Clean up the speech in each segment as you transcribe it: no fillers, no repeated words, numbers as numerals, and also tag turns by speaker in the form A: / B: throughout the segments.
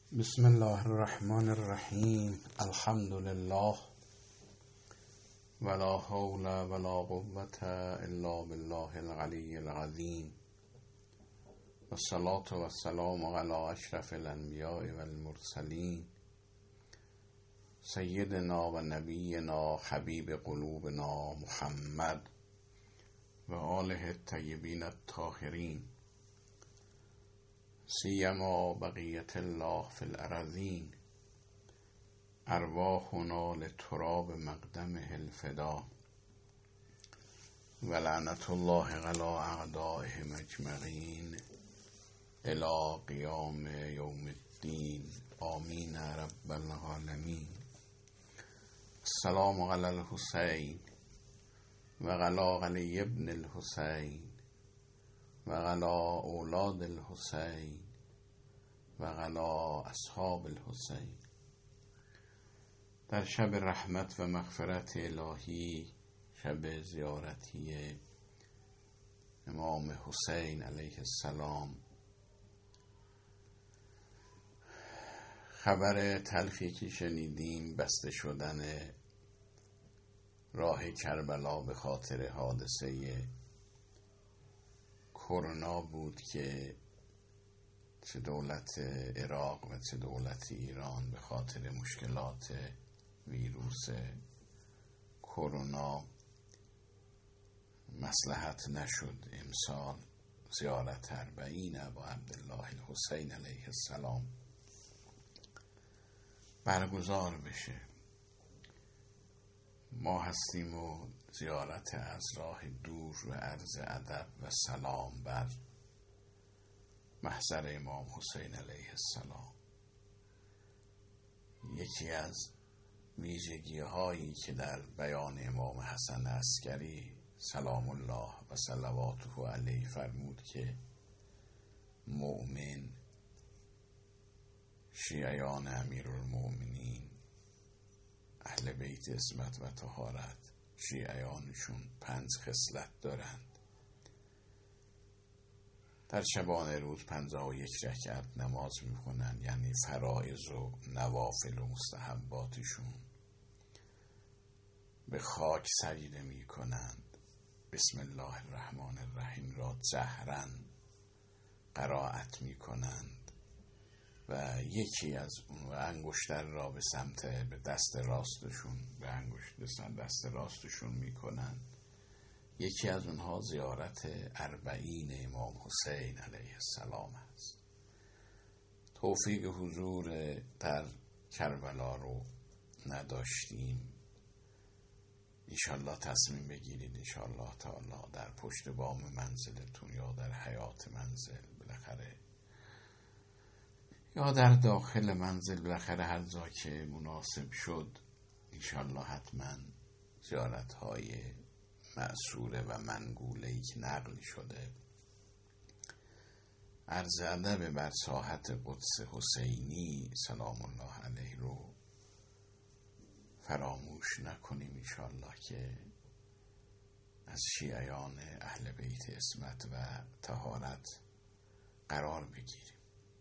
A: بسم الله الرحمن الرحیم. الحمد لله ولا حول ولا قوة الا بالله العلی العظیم والصلاة والسلام علی اشرف الانبیاء والمرسلین سیدنا و نبینا حبیب قلوبنا محمد و آله الطیبین الطاهرین سیما بقیت الله فی الارضین ارواحنا لتراب مقدمه الفدا و لعنت الله علی اعدائهم اجمعین الی قیام یوم الدین آمین رب العالمین. السلام علی الحسین و علی ابن الحسین و علی اولاد الحسین و علی اصحاب الحسین. در شب رحمت و مغفرت الهی، شب زیارتی امام حسین علیه السلام، خبر تلخی که شنیدیم بسته شدن راه کربلا به خاطر حادثه کرونا بود که چه دولت عراق و چه دولت ایران به خاطر مشکلات ویروس کرونا مصلحت نشد امسال زیارت 40 ابا عبدالله الحسین علیه السلام برگزار بشه. ما هستیم و زیارت از راه دور و عرض ادب و سلام بر محضر امام حسین علیه السلام. یکی از ویژگی هایی که در بیان امام حسن عسکری سلام الله و صلواته علیه فرمود که مؤمن شیعیان امیرالمؤمنین اهل بیت عصمت و طهارت شیعیانشون 5 خصلت دارند. در شبانه روز 51 رکعت نماز میکنن، یعنی فرائض و نوافل و مستحباتشون به خاک سجده میکنند. بسم الله الرحمن الرحیم را جهرا قرائت میکنند و یکی از اون و انگشتر را به سمت به دست راستشون به دست راستشون میکنن. یکی از اونها زیارت 40 امام حسین علیه السلام است. توفیق حضور در کربلا رو نداشتیم. انشالله تصمیم بگیرید انشالله تعالی در پشت بام منزلتون یا در حیاط منزل بالاخره یا در داخل منزل بالاخره هر جا که مناسب شد انشالله حتما زیارت‌های مأثوره و منقوله‌ای که نقل شده عرض ادب بر ساحت قدس حسینی سلام الله علیه رو فراموش نکنیم انشالله که از شیعیان اهل بیت عصمت و طهارت قرار بگیریم.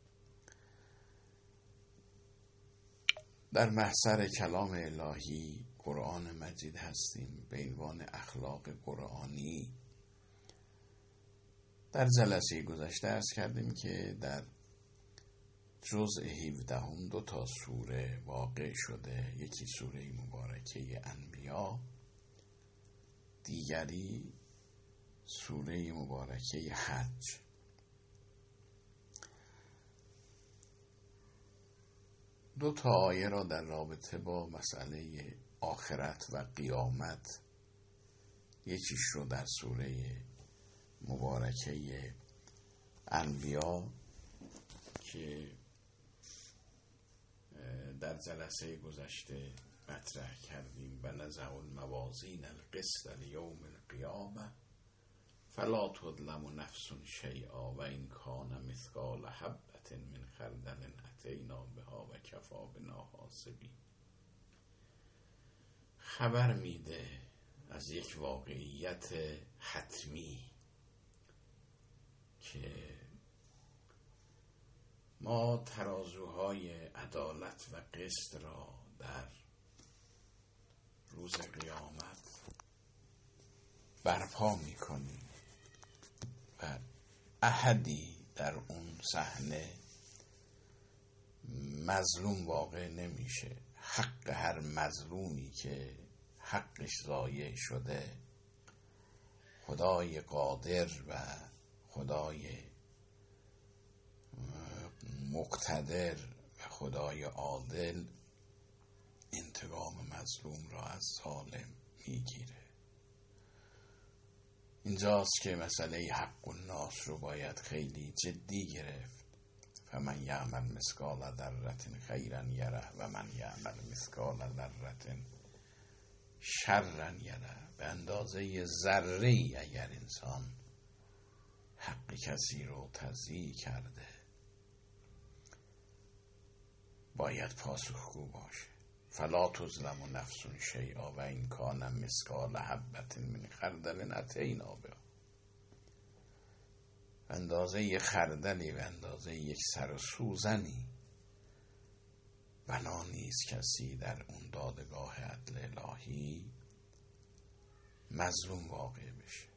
A: در محضر کلام الهی قرآن مجید هستیم به عنوان اخلاق قرآنی. در جلسه گذشته عرض کردیم که در جزء 17 2 سوره واقع شده، یکی سوره مبارکه انبیا، دیگری سوره مبارکه حج. دو آیه را در رابطه با مسئله آخرت و قیامت، یکیش رو در سوره مبارکه انبیا که در جلسه گذشته مطرح کردیم و نزع الموازین القسط لیوم القیامه فلا تظلم نفس شیئا و این کان مثقال حبة من خردل اتینا بها و کفی بنا حاسبین. خبر میده از یک واقعیت حتمی که ما ترازوهای عدالت و قسط را در روز قیامت برپا میکنیم و احدی در اون صحنه مظلوم واقع نمیشه. حق هر مظلومی که حقش ضایع شده، خدای قادر و خدای مقتدر و خدای عادل انتقام مظلوم را از ظالم میگیره. اینجاست که مسئله حق الناس رو باید خیلی جدی گرفت. فمن یعمل مثقال ذرة خیرا یره و من یعمل مثقال ذرة شرا یره. به اندازه ذره‌ای اگر انسان حق کسی رو تضییع کرده باید پاسخگو باشه. فلا تظلم نفس شیئا و ان کان مثقال حبة من خردل اتینا بها. اندازه یک خردلی و اندازه یک سر سوزنی بنا نیست کسی در اون دادگاه عدل الهی مظلوم واقع بشه.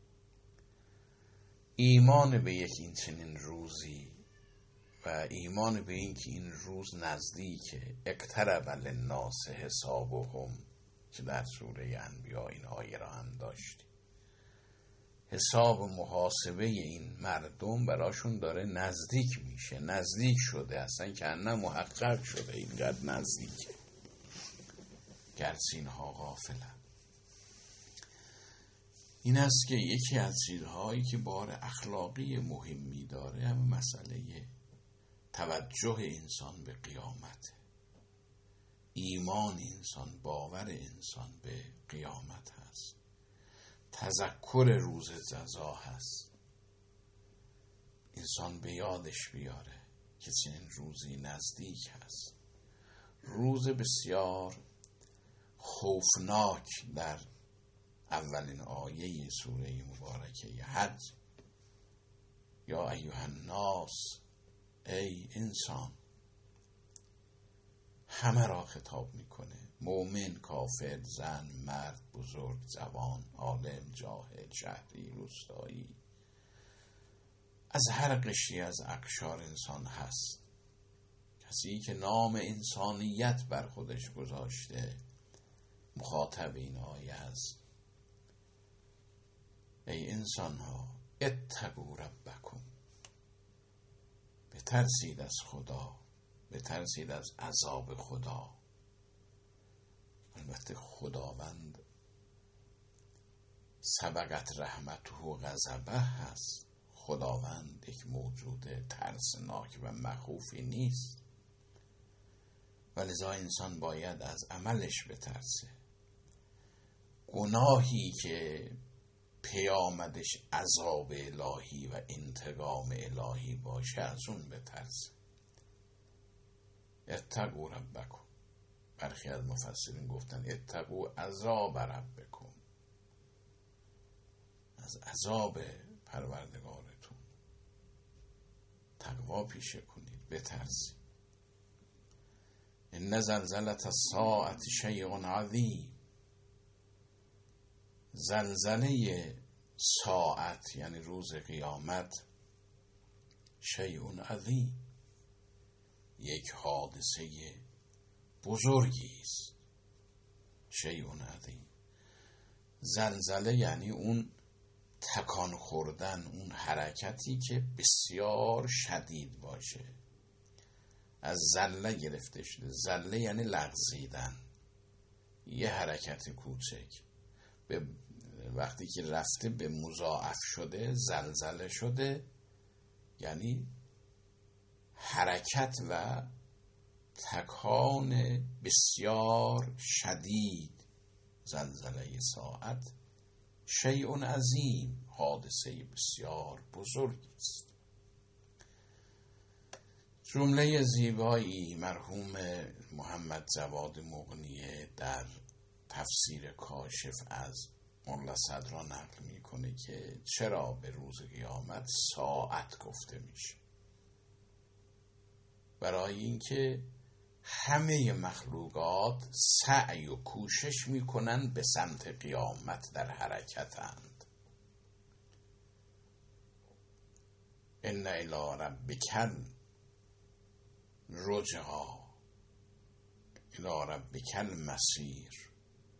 A: ایمان به یک این چنین روزی و ایمان به این که این روز نزدیکه، اقترب للناس حسابهم، که در سوره انبیاء این آیه را هم داشتیم. حساب محاسبه این مردم براشون داره نزدیک میشه، نزدیک شده، اصلا که نه محقق شده، اینقدر نزدیکه، گرچه اینها غافلن. این است که یکی از چیزهایی که بار اخلاقی مهمی داره هم مسئله توجه انسان به قیامت، ایمان انسان، باور انسان به قیامت هست، تذکر روز جزا هست. انسان به یادش بیاره که چنین روزی نزدیک هست. روز بسیار خوفناک در اولین آیه سوره مبارکه حج. یا ایها الناس، ای انسان، همه را خطاب میکنه، مومن، کافر، زن، مرد، بزرگ، جوان، عالم، جاهل، شهری، روستایی، از هر قشری از اقشار انسان هست. کسی که نام انسانیت بر خودش گذاشته مخاطب این آیه است. ای انسان ها، اتقوا ربکم، بترسید از خدا، بترسید از عذاب خدا. البته خداوند سبقت رحمته و غضبه هست. خداوند یک موجود ترسناک و مخوفی نیست، ولذا انسان باید از عملش بترسه. گناهی که پیامدش عذاب الهی و انتقام الهی باشه از اون بترسه. اتقوا ربکم. برخی از مفسرین گفتن اتقوا عذاب ربکم، از عذاب پروردگارتون تقوا پیشه کنید، بترسید. ان زلزلة الساعة شیء عظیم. زلزله ساعت یعنی روز قیامت، شیء عظیم، یک حادثه بزرگی است. شیء عظیم. زلزله یعنی اون تکان خوردن، اون حرکتی که بسیار شدید باشه. از زله گرفته شده. زله یعنی لغزیدن، یه حرکت کوچک به وقتی که رفته به مضاعف شده، زلزله شده، یعنی حرکت و تکان بسیار شدید. زلزله ساعت شیء عظیم، حادثه بسیار بزرگی است. جمله زیبایی مرحوم محمد جواد مغنیه در تفسیر کاشف از ملا صدرا نقل میکنه که چرا به روز قیامت ساعت گفته میشه. برای اینکه همه مخلوقات سعی و کوشش میکنن به سمت قیامت در حرکتند. ان الی ربک الرجعی الی ربک المصیر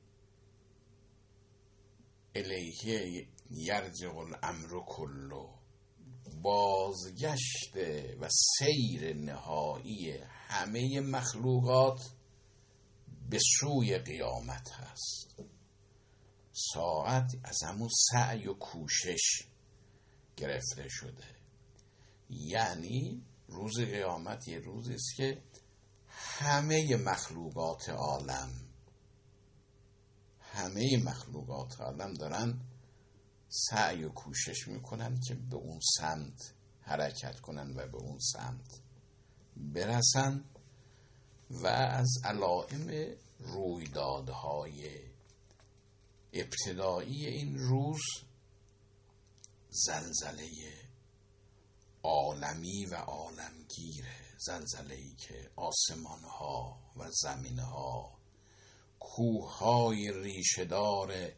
A: الیه یرجع الامر کله. بازگشت و سیر نهایی همه مخلوقات به سوی قیامت هست. ساعت از همون سعی و کوشش گرفته شده، یعنی روز قیامت یه روزی است که همه مخلوقات عالم دارن سعی و کوشش میکنن که به اون سمت حرکت کنن و به اون سمت برسن. و از علائم رویدادهای ابتدایی این روز زلزله عالمی و عالمگیره، زلزله‌ای که آسمانها و زمینها، کوههای ریشه‌دار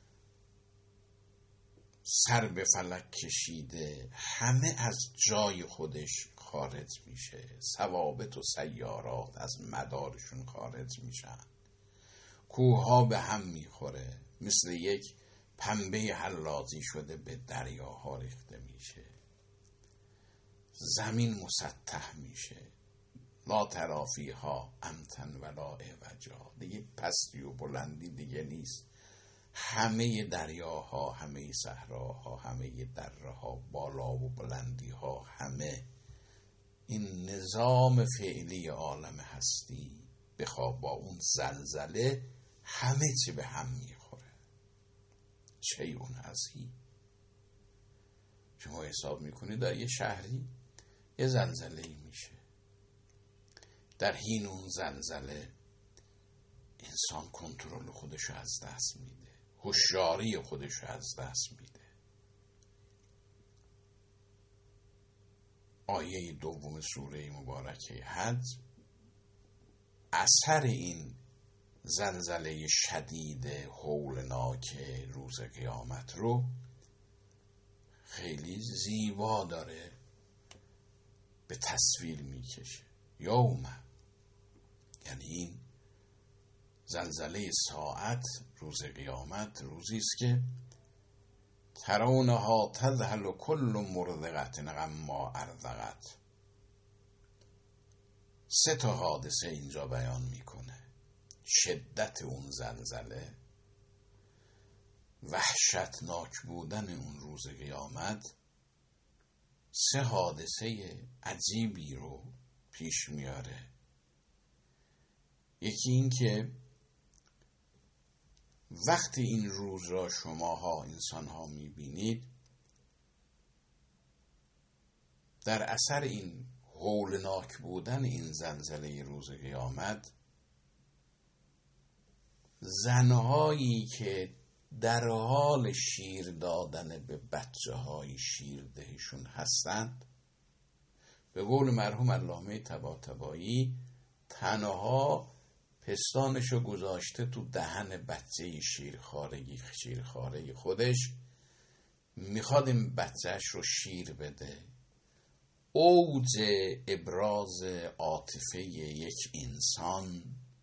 A: سر به فلک کشیده همه از جای خودش خارج میشه، ثوابت و سیارات از مدارشون خارج میشن، کوهها به هم میخوره، مثل یک پنبه حلاجی شده به دریاها ریخته میشه، زمین مسطح میشه، لا تری فیها امتا ولا عوجا، دیگه پستی و بلندی دیگه نیست، همه دریاها، همه صحراها، همه دره‌ها، بالا و بلندی‌ها، همه این نظام فعلی عالم هستی بخواب با اون زلزله همه چی به هم میخوره. شیء عظیم. شما حساب میکنید در یه شهری یه زلزله‌ای میشه، در حین اون زلزله انسان کنترل خودشو از دست میده، هوشیاری خودشو از دست میده. آیه دوم سوره مبارکه حج اثر این زلزله شدید هولناک روز قیامت رو خیلی زیبا داره به تصویر میکشه. یوم، یعنی این زلزله ساعت روز قیامت روزی است که ترونها تذهل کل مرضعة عما ارضعت. 3 حادثه اینجا بیان میکنه: شدت اون زلزله، وحشتناک بودن اون روز قیامت، 3 حادثه عجیبی رو پیش میاره. یکی این که وقتی این روز را شماها انسانها میبینید، در اثر این هولناک بودن این زلزله روز قیامت، زنهایی که در حال شیر دادن به بچه های شیردهشون هستند، به قول مرحوم علامه طباطبایی، تنها پستانشو گذاشته تو دهن بچه شیرخواره خودش، میخواد این بچهش رو شیر بده. اوج ابراز عاطفه یک انسان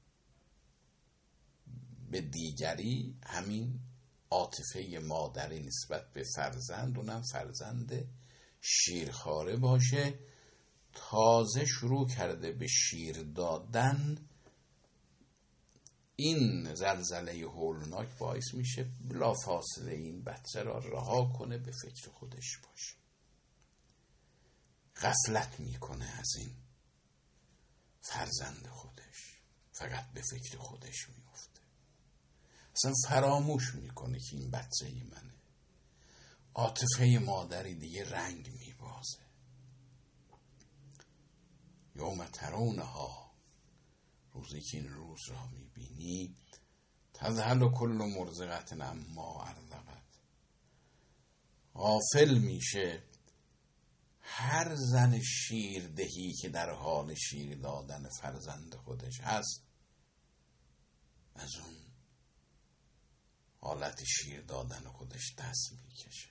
A: به دیگری همین عاطفه مادری نسبت به فرزند، اونم فرزند شیرخواره باشه، تازه شروع کرده به شیر دادن. این زلزله هولناک باعث میشه بلافاصله این بچه را رها کنه، به فکر خودش باشه، غفلت میکنه از این فرزند خودش، فقط به فکر خودش میفته، اصلا فراموش میکنه که این بچه ای منه. عاطفه مادری دیگه رنگ میبازه. یوم ترونها، روزی که این روز را میبینی، تذهل کل مرضعة عما ارضعت، غافل میشه هر زن شیردهی که در حال شیر دادن فرزند خودش هست از اون حالت شیر دادن خودش دست میکشه.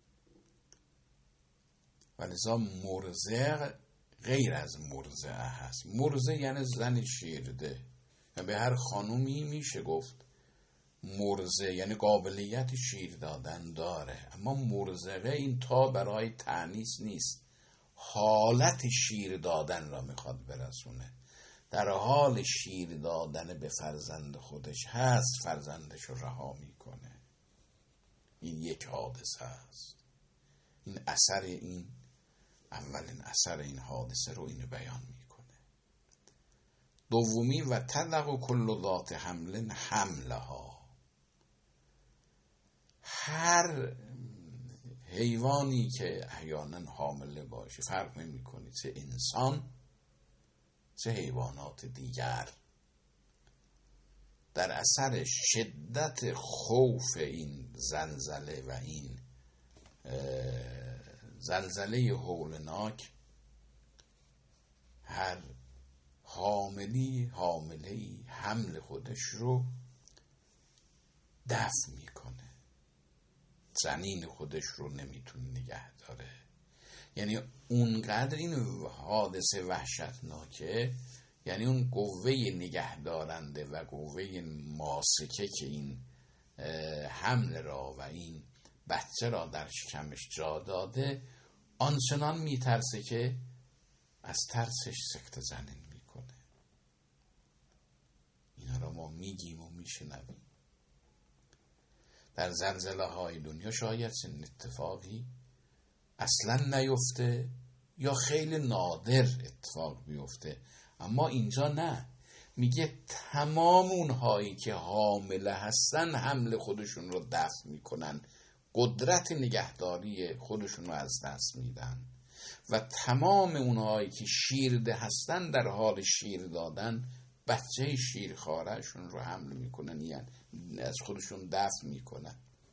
A: ولذا مرضع غیر از مرضعه هست. مرضع یعنی زن شیرده، و به هر خانومی میشه گفت مرضع، یعنی قابلیت شیر دادن داره. اما مرضعه این تا برای تأنیث نیست، حالت شیر دادن را میخواد برسونه. در حال شیر دادن به فرزند خودش هست، فرزندش رو رها میکنه. این یک حادثه است. این اثر، این اولین اثر این حادثه رو اینو بیان میکنه. دومی و تلق کل ذات حمل حملها. هر حیوانی که احیانا حامله باشه، فرق نمیکنه چه انسان چه حیوانات دیگر، در اثر شدت خوف این زلزله و این زلزله هولناک، هر حامله حمل خودش رو دفع میکنه، جنین خودش رو نمیتونه نگه داره. یعنی اونقدر این حادثه وحشتناکه، یعنی اون قوه نگهدارنده و قوه ماسکه که این حمل را و این بچه را در شکمش جا داده، آنچنان میترسه که از ترسش سکته زنین میکنه. اینا را ما میگیم و میشنویم. در زلزله های دنیا شاید چنین اتفاقی اصلا نیفته یا خیلی نادر اتفاق بیفته، اما اینجا نه. میگه تمام اونهایی که حامله هستن حمل خودشون رو دفع میکنن، قدرت نگهداری خودشون رو از دست میدن، و تمام اونهایی که شیرده هستن در حال شیر دادن بچه شیرخوارهشون رو حمل میکنن، یعنی از خودشون دفع میکنن.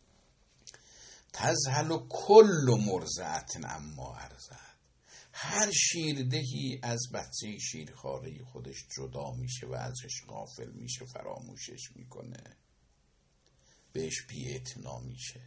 A: تذهل کل مرضعة عما ارضعت. هر شیردهی از بچه شیرخواره خودش جدا میشه و ازش غافل میشه، فراموشش میکنه، بهش بی‌اعتنا میشه.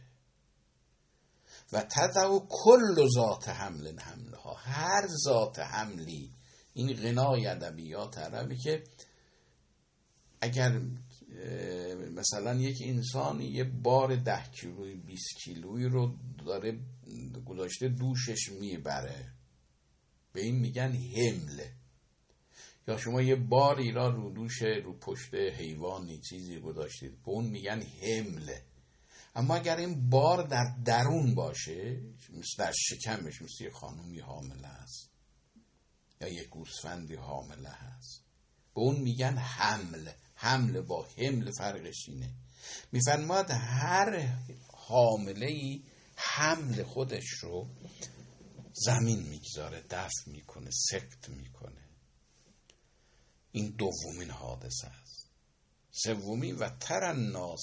A: و تضع کل ذات حمل حملها. هر ذات حملی، این غنای ادبیات عربی، که اگر مثلا یک انسانی یه بار 10 کیلویی 20 کیلویی رو داره گذاشته دوشش میبره، به این میگن حمله. یا شما یه باری را رو دوش رو پشت حیوانی چیزی گذاشتید، به اون میگن حمله. اما اگر این بار در درون باشه، مثل در شکمش، مثل یه خانومی حامله است یا یک گوسفندی حامله هست، به اون میگن حمل. حمل با حمل فرقش اینه. میفرماد هر حامله‌ای حمل خودش رو زمین میگذاره، دفع میکنه، سکت میکنه. این دومین حادثه است. سومی و تر الناس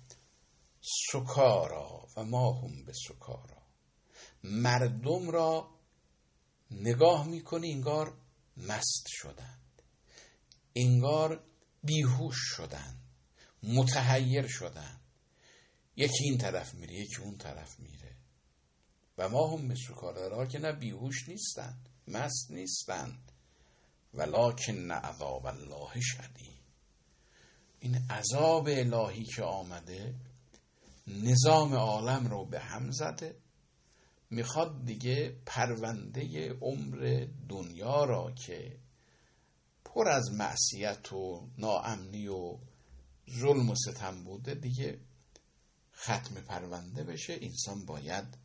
A: سکارا و ما هم به سکارا. مردم را نگاه میکنی انگار مست شدند، انگار بیهوش شدند، متحیر شدند. یکی این طرف میره، یکی اون طرف میره. و ما هم به سکارا، را که نه بیهوش نیستند، مست نیستند، ولکن عذاب الله شدید. این عذاب الهی که آمده نظام عالم رو به هم زده، میخواد دیگه پرونده عمر دنیا را که پر از معصیت و ناامنی و ظلم و ستم بوده دیگه ختم پرونده بشه. انسان باید،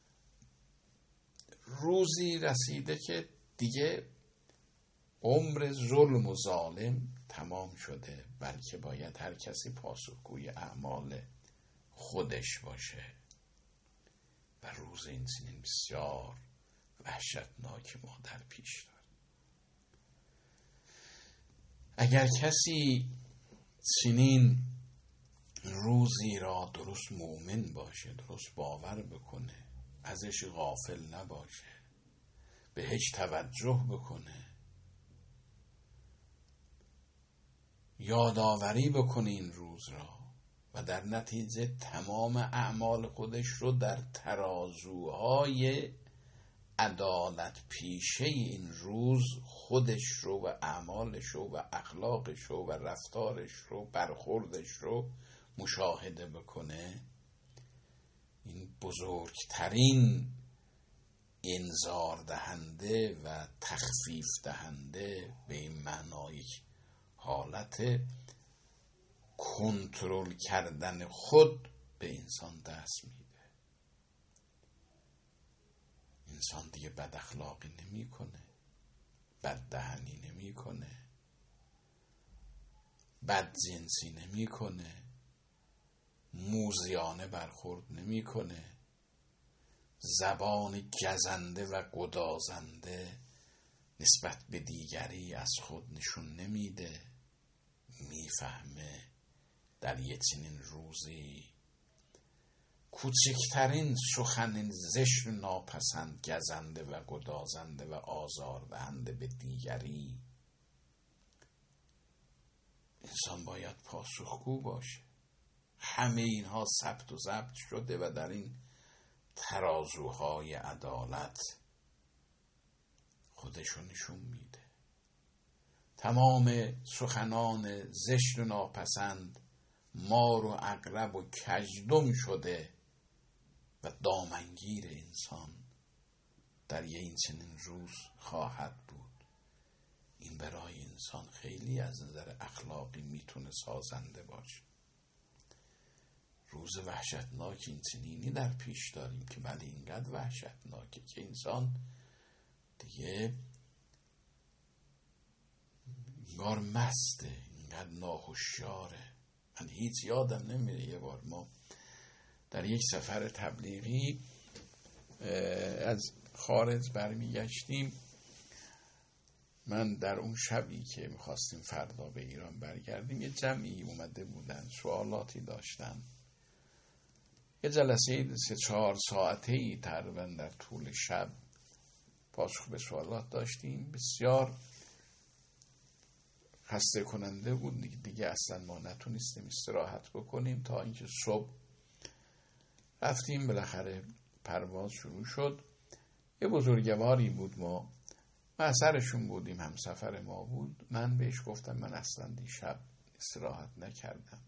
A: روزی رسیده که دیگه عمر ظلم و ظالم تمام شده، بلکه باید هر کسی پاسخگوی اعمال خودش باشه. و روز این سنین بسیار وحشتناک ما در پیش دارد. اگر کسی چنین روزی را درست مؤمن باشه، درست باور بکنه، ازش غافل نباشه، بهش توجه بکنه، یادآوری بکنه این روز را و در نتیجه تمام اعمال خودش رو در ترازوهای عدالت پیشه این روز خودش رو و اعمالش رو و اخلاقش رو و رفتارش رو برخوردش رو مشاهده بکنه. این بزرگترین انذار دهنده و تخفیف دهنده به این معنای حالت کنترل کردن خود به انسان دست میده. انسان دیگه بد اخلاقی نمی کنه، بد دهنی نمی کنه، بد جنسی نمی کنه، موذیانه برخورد نمی کنه، زبان گزنده و گدازنده نسبت به دیگری از خود نشون نمیده. میفهمه در یک چنین روزی کوچکترین سخن زشت و ناپسند گزنده و گدازنده و آزاردهنده به دیگری، انسان باید پاسخگو باشه. همه اینها ثبت و ضبط شده و در این ترازوهای عدالت خودشو نشون میده. تمام سخنان زشت و ناپسند مار و عقرب و کژدم شده و دامنگیر انسان در این چنین روز خواهد بود. این برای انسان خیلی از نظر اخلاقی میتونه سازنده باشه. روز وحشتناک این چنینی در پیش داریم که ولی اینقدر وحشتناکه که انسان دیگه انگار مسته، اینقدر ناهوشیاره. من هیچ یادم نمیره یه بار ما در یک سفر تبلیغی از خارج برمیگشتیم. من در اون شبی که میخواستیم فردا به ایران برگردیم یه جمعی اومده بودن، سوالاتی داشتن. یه جلسه 3-4 ساعته‌ای تقریبا در طول شب پاسخ به سوالات داشتیم. بسیار خسته کننده بود دیگه اصلا ما نتونستیم استراحت بکنیم تا اینکه صبح رفتیم. بالاخره پرواز شروع شد. یه بزرگواری بود، ما محضرشون بودیم، همسفر ما بود. من بهش گفتم من اصلا دیشب استراحت نکردم،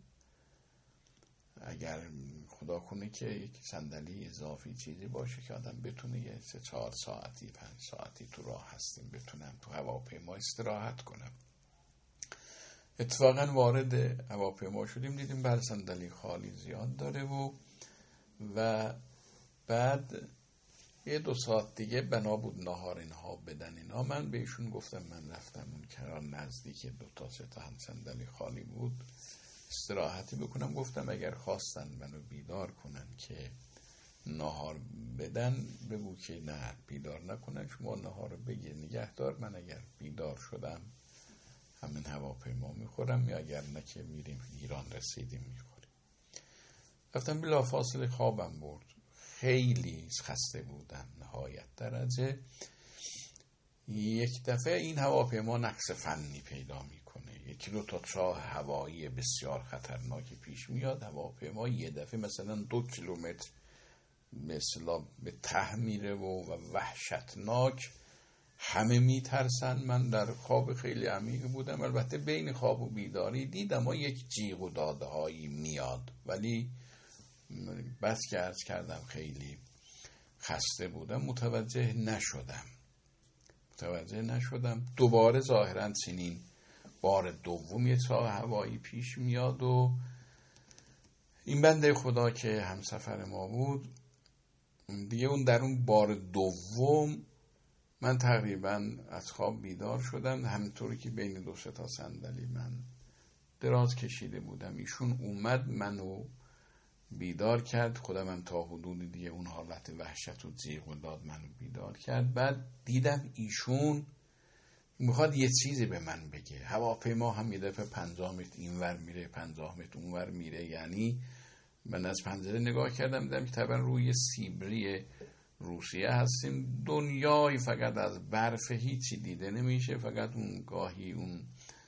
A: اگر خدا کنه که یک صندلی اضافی چیزی باشه که آدم بتونه یه 3-4 ساعتی 5 ساعتی تو راه هستیم بتونم تو هواپیما استراحت کنم. اتفاقا وارد هواپیما شدیم دیدیم بر صندلی خالی زیاد داره و بعد 1-2 ساعت دیگه بنا بود ناهار اینها بدن اینا. من بهشون گفتم من رفتم اون کنار نزدیک 2-3 تا هم صندلی خالی بود استراحتی بکنم. گفتم اگر خواستن منو بیدار کنن که ناهار بدن بگو که نه بیدار نکنن، شما ناهار رو بگیر نگهدار، من اگر بیدار شدم همین هواپیما میخورم یا اگر نه که میریم ایران رسیدیم میخوریم. رفتم بلا فاصله خوابم برد، خیلی خسته بودم نهایت درجه. یک دفعه این هواپیما نقص فنی پیدا میکنه، 1-2 چاه هوایی بسیار خطرناکی پیش میاد. هواپیما یه دفعه مثلا 2 کیلومتر مثلا به ته میره و وحشتناک، همه میترسن. من در خواب خیلی عمیق بودم، البته بین خواب و بیداری دیدم و یک جیغ و داده هایی میاد، ولی بس که عرض کردم خیلی خسته بودم متوجه نشدم. دوباره ظاهرا چنین بار دوم یه چاه هوایی پیش میاد و این بنده خدا که همسفر ما بود دیگه اون در اون بار دوم من تقریبا از خواب بیدار شدم، همینطوری که بین 2-3 تا صندلی من دراز کشیده بودم. ایشون اومد منو بیدار کرد، خودم هم تا حدود دیگه اون حالت وحشت و جیغ و داد منو بیدار کرد. بعد دیدم ایشون میخواد یه چیزی به من بگه. هواپیما هم یه دفعه 50 متر اینور میره 50 متر اونور میره، یعنی من از پنجره نگاه کردم دیدم که طبعا روی سیبری روسیه هستیم. دنیای فقط از برف، هیچی دیده نمیشه، فقط اون گاهی اون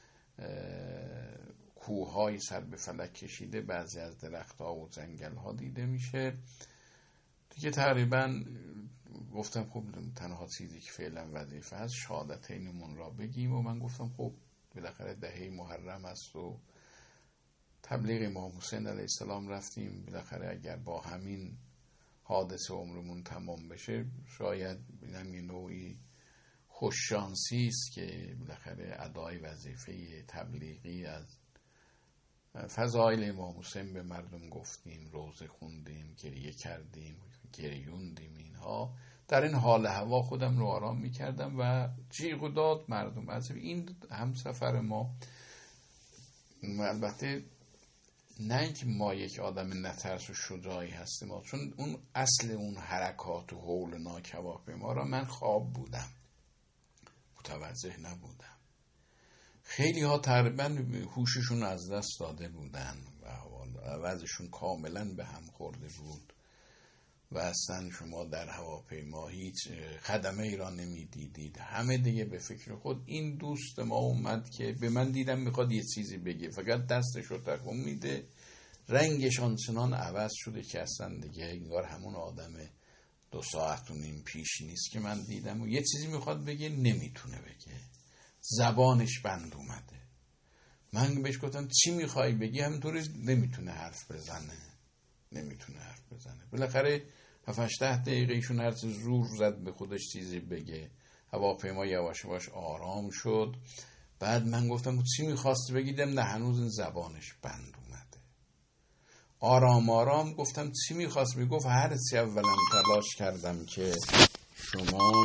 A: کوههای سر به فلک کشیده، بعضی از درختها و جنگلها دیده میشه دیگه. تقریبا گفتم خب تنها چیزی که فعلا وظیفه هست شهادتینمون را بگیم. و من گفتم خب بالاخره دهه محرم است و تبلیغ امام حسین علیه السلام رفتیم، بالاخره اگر با همین حادثه عمرمون تمام بشه شاید بینم یه نوعی خوششانسی است که بالاخره ادای وظیفه تبلیغی از فضایل امام حسین به مردم گفتیم، روزه خوندیم، گریه کردیم، گریوندیم. اینها در این حال هوا خودم رو آرام میکردم و جیغ و داد مردم. از این همسفر ما، البته نه اینکه ما یک آدم نترس و شجاعی هستیم، چون اون اصل اون حرکات و هولناک هواپیما را من خواب بودم، متوجه نبودم. خیلی ها تقریبا هوششون از دست داده بودن و وضعشون کاملا به هم خورده بود و اصلا شما در هواپیما هیچ خدمه ای را نمی دیدید، همه دیگه به فکر خود. این دوست ما اومد که به من دیدم میخواد یه چیزی بگه، فقط دستش رو تکون میده، رنگش آنچنان عوض شده که اصلا دیگه انگار همون آدم 2 ساعت و نیم پیش نیست که من دیدم و یه چیزی میخواد بگه نمیتونه بگه، زبانش بند اومده. من بهش گفتم چی میخوای بگی؟ همینطوری نمیتونه حرف بزنه. بالاخره 7-8 دقیقه ایشون هر چیز زور زد به خودش چیزی بگه، هواپیما یواش یواش آرام شد. بعد من گفتم چی میخواستی بگی؟ نه هنوز این زبانش بند اومده. آرام آرام گفتم چی میخواست بگی؟ گفت هر چی اولا تلاش کردم که شما.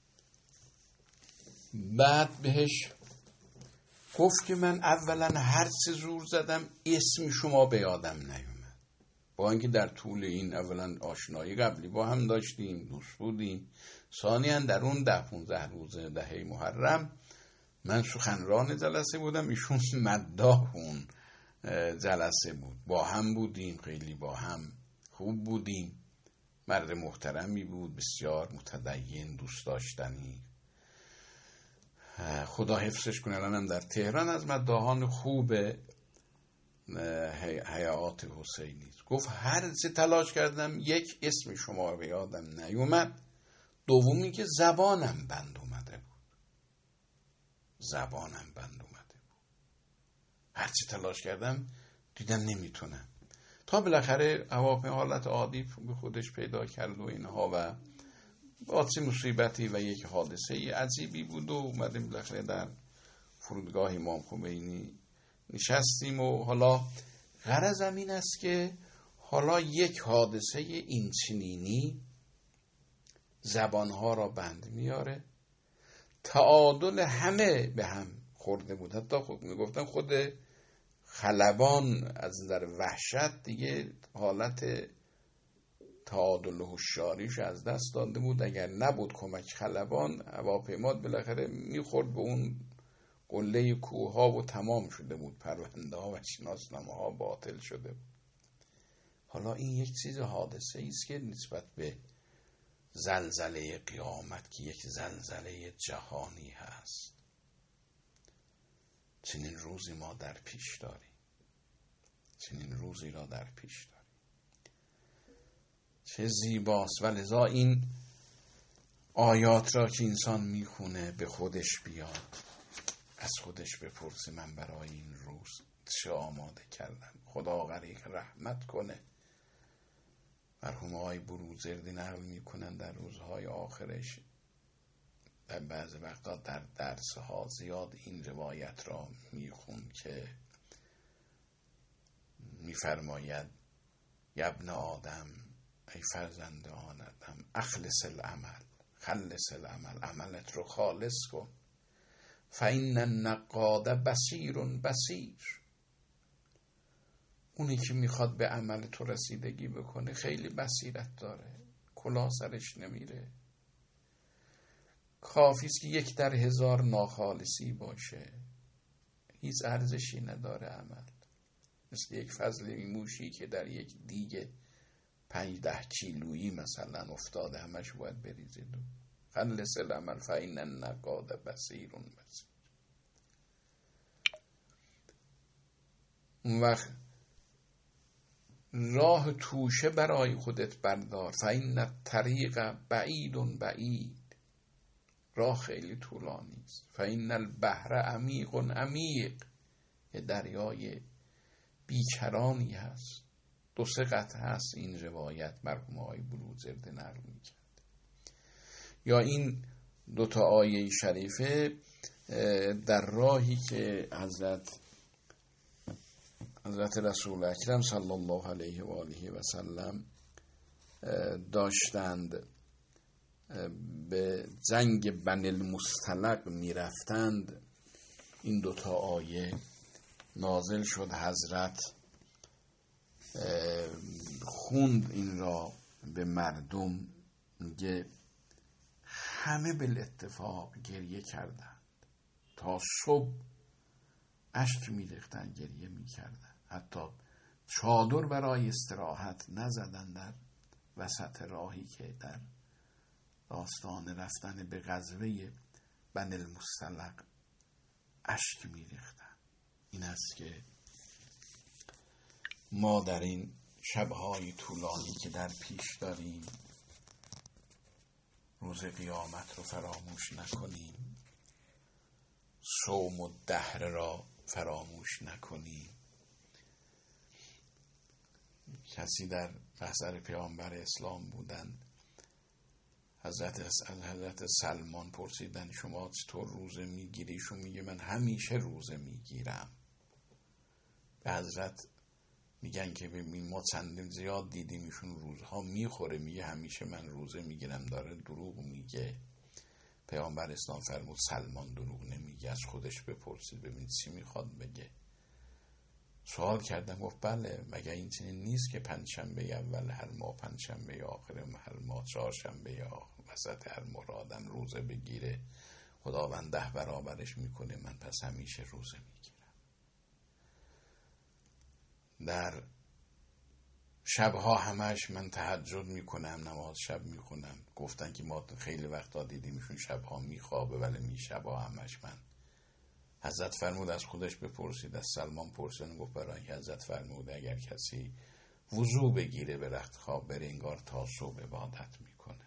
A: بعد بهش گفت که من اولا هر چه زور زدم اسم شما به یادم نیومد، با اینکه در طول این اولا آشنایی قبلی با هم داشتیم، دوست بودیم، ثانیاً در اون 10-15 روز دهه محرم من سخنران جلسه بودم، ایشون مداح اون جلسه بود، با هم بودیم، خیلی با هم خوب بودیم. مرد محترمی بود، بسیار متدین، دوست داشتنی، خدا حفظش کنه. الانم در تهران از مداحان خوب حیات حسینی. گفت هر چه تلاش کردم یک اسم شما به یادم نیومد، دومی که زبانم بند اومده بود. هر چه تلاش کردم دیدم نمیتونم، تا بالاخره هواپیما حالت عادی به خودش پیدا کرد و اینها و حادثه مصیبتی و یک حادثه عجیبی بود و اومدیم بالاخره در فرودگاه امام خمینی نشستیم. و حالا غرضم این است که حالا یک حادثه این چنینی زبانها را بند میاره، تعادل همه به هم خورده بود. حتی خود میگفتن خود خلبان از نظر وحشت دیگه حالت تعادل هوشیاریش از دست داده بود. اگر نبود کمک خلبان، هواپیما بالاخره میخورد به اون قله کوه ها و تمام شده بود، پرونده ها و شناسنامه ها باطل شده بود. حالا این یک چیز حادثه ایست که نسبت به زلزله قیامت که یک زلزله جهانی هست، چنین روزی ما در پیش داریم، چنین روزی را در پیش داریم. چه زیباست. ولذا این آیات را که انسان میخونه به خودش بیاد، از خودش بپرسه من برای این روز چه آماده کردم. خدا غریق رحمت کنه. مرحوم آقای بروجردی نقل میکنن در روزهای آخرش در بعض وقتا در درس ها زیاد این روایت را میخون که میفرماید ابن آدم، ای فرزند آدم، اخلص العمل، خلص العمل، عملت رو خالص کن. فإن النقاد بصیر بصیر، اونی که میخواد به عمل تو رسیدگی بکنه خیلی بصیرت داره، کلاه سرش نمیره. کافیست که 1 در 1000 ناخالصی باشه، هیچ ارزشی نداره عمل. مثل یک فضل موشی که در یک دیگ 5-10 کیلویی مثلا افتاده همش باید بریزید. خلص العمل فإن النقاد بصیر بصیر. اون وقت راه توشه برای خودت بردار. فإن الطریق بعید بعید، راه خیلی طولانی است. فإن البحر عمیق عمیق، یه دریای بیکرانی هست. 2-3 قطعه هست این روایت مرحوم آقای بروجرد نقل میکرد. یا این 2 آیه شریفه در راهی که حضرت رسول اکرم صلی الله علیه و آله و سلم داشتند به جنگ بنی المصطلق میرفتند، این 2 آیه نازل شد. حضرت خوند این را به مردم، میگه همه بالاتفاق گریه کردند، تا صبح اشک میریختند، گریه میکردند، حتی چادر برای استراحت نزدند. در وسط راهی که در داستان رفتن به غزوه بنی المصطلق اشک میریختند. این است که ما در این شبهای طولانی که در پیش داریم روز قیامت رو فراموش نکنیم، صوم و دهر را فراموش نکنیم. کسی در محضر پیامبر اسلام بودن، حضرت سلمان پرسیدن شما چطور روزه میگیری؟ شو میگه من همیشه روزه میگیرم. به حضرت میگن که ببین ما چندین زیاد دیدیم ایشون روزها میخوره، میگه همیشه من روزه میگیرم. داره دروغ میگه. پیامبر اسلام فرمود سلمان دروغ نمیگه، از خودش بپرسید ببین چی میخواد بگه. سوال کردم، گفت بله، مگه این چنین نیست که 5 شنبه اول هر ماه، 5 شنبه آخر هر ماه، 4 شنبه وسط هر ماه آدم روزه بگیره خداوند 10 برابرش میکنه؟ من پس همیشه روزه میگیرم. در شبها همش من تهجد میکنم، نماز شب میخونم. گفتن که ما خیلی وقتا دیدیمشون شبها میخوابه، ولی شبها همش من. حضرت فرمود از خودش بپرسید. از سلمان پرسیدن، گفت برای حضرت فرمود اگر کسی وضو بگیره به رخت خواب بره انگار تا صبح عبادت میکنه.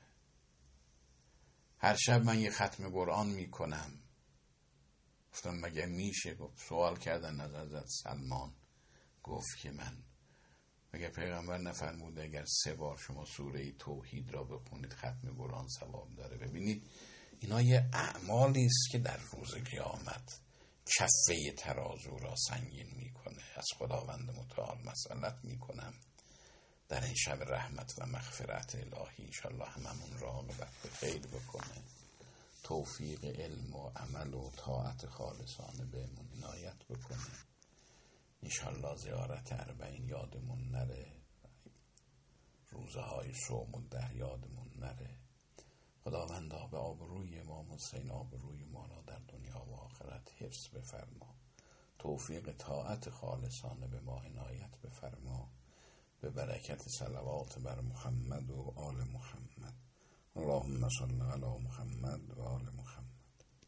A: هر شب من یه ختم قرآن میکنم. گفتم مگه میشه؟ گفت سوال کردن از حضرت سلمان، گفت که من مگه پیغمبر نفرموده اگر 3 بار شما سوره توحید را بخونید ختم قرآن ثواب داره؟ ببینید اینا یه اعمالی است که در روز قیامت کفه ترازو را سنگین میکنه. از خداوند متعال مسئلت میکنم در این شب رحمت و مغفرت الهی انشالله هممون را عاقبت به خیر بکنه، توفیق علم و عمل و طاعت خالصانه بهمون عنایت بکنه. انشالله زیارت 40 یادمون نره، روزه های صوم و 10 یادمون نره. خداوندا به آبروی امام حسین آبروی ما را در دنیا و آخرت حفظ بفرما، توفیق طاعت خالصانه به ما عنایت بفرما، به برکت صلوات بر محمد و آل محمد. اللهم صل علی محمد و آل محمد.